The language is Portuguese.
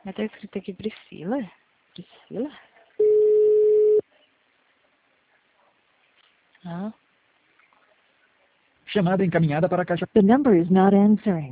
Mas tá escrito aqui Priscila? Priscila? Ah. Chamada encaminhada para a caixa. The number is not answering.